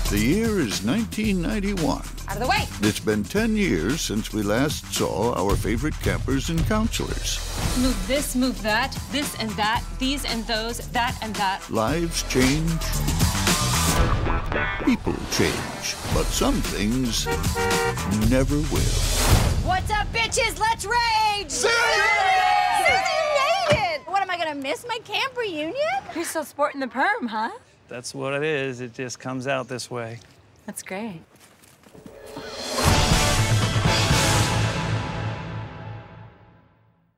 The year is 1991. Out of the way! It's been 10 years since we last saw our favorite campers and counselors. Move this, move that, this and that, these and those, that and that. Lives change. People change. But some things never will. What's up, bitches? Let's rage! Susie, you made it! What, am I gonna miss my camp reunion? You're still sporting the perm, huh? That's what it is. It just comes out this way. That's great.